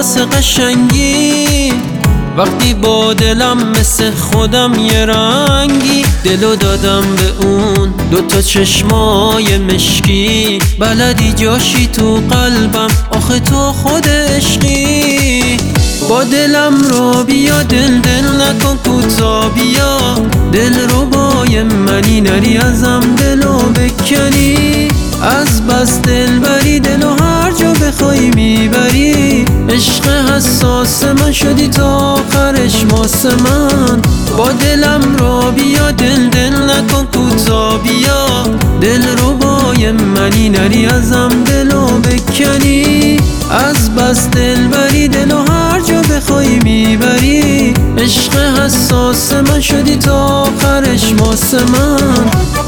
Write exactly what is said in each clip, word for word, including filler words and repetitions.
واسه قشنگی. وقتی با دلم مثل خودم یه رنگی، دلو دادم به اون دوتا چشمای مشکی. بلدی جاشی تو قلبم، آخه تو خود عشقی. با دلم رو بیا، دل دل نکن کوتا بیا. دل رو بای منی، نری ازم دلو بکنی. از بس دل بری، دلو هر جا بخوای میبری. عشق حساس من شدی تا آخرش واسه من. با دلم رو بیا، دل دل نکن کوتا بیا. دل رو بای منی، نری ازم دلو بکنی. از بس دل بری، دلو هر جا بخوای میبری. عشق حساس من شدی تا آخرش واسه من.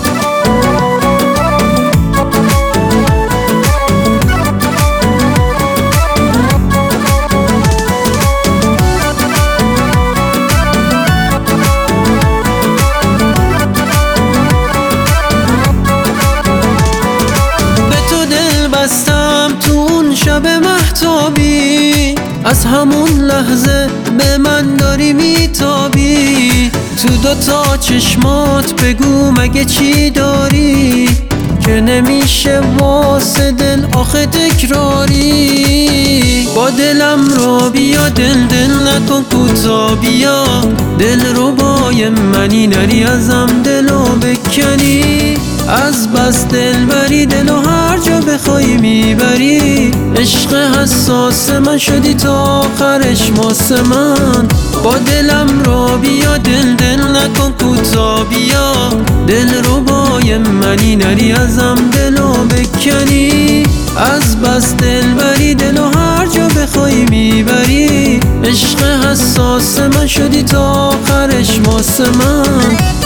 تو اون شب مهتابی، از همون لحظه به من داری میتابی. تو دوتا چشمات بگو مگه چی داری که نمیشه واسه دل آخه تکراری. با دلم رو بیا، دل دل نکن کوتا بیا. دل رو بای منی، نری ازم دلو بکنی. از بس دل بری، دلو هر جا بخوای میبری. عشق حساس من شدی تا آخرش واسه من. با دلم رو بیا، دل دل نکن کوتا بیا. دل رو بای منی، نری ازم دلو بکنی. از بس دل بری، دلو هر جا بخوای میبری. عشق حساس من شدی تا آخرش واسه من.